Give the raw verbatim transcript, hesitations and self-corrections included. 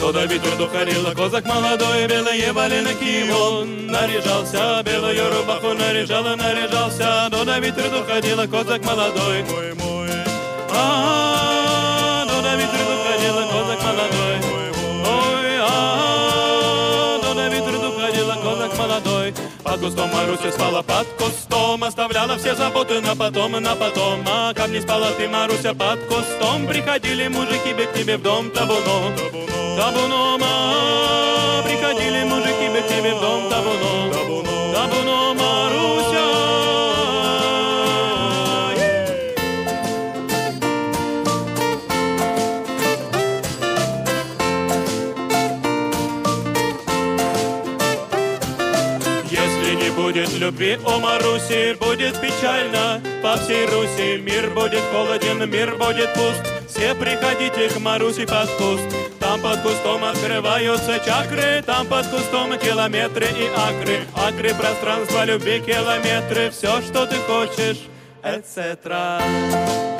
Туда ветер духарила, козак молодой, белые валенки он наряжался, белую рубаху наряжала, наряжался. Туда ветер духарила, козак молодой, мой, мой. А, туда ветер духарила, козак молодой, ой, а, туда ветер духарила, козак молодой. Под кустом Маруся спала, под кустом оставляла все заботы на потом, на потом. А как не спала ты, Маруся, под кустом, приходили мужики бег тебе в дом табуном, табуном, а приходили мужики бег тебе в дом табуном, табуном, Маруся. Будет любви, о Маруси, будет печально по всей Руси. Мир будет холоден, мир будет пуст. Все приходите к Маруси под куст. Там под кустом открываются чакры, там под кустом километры и акры. Акры пространства любви, километры, все, что ты хочешь, et cetera.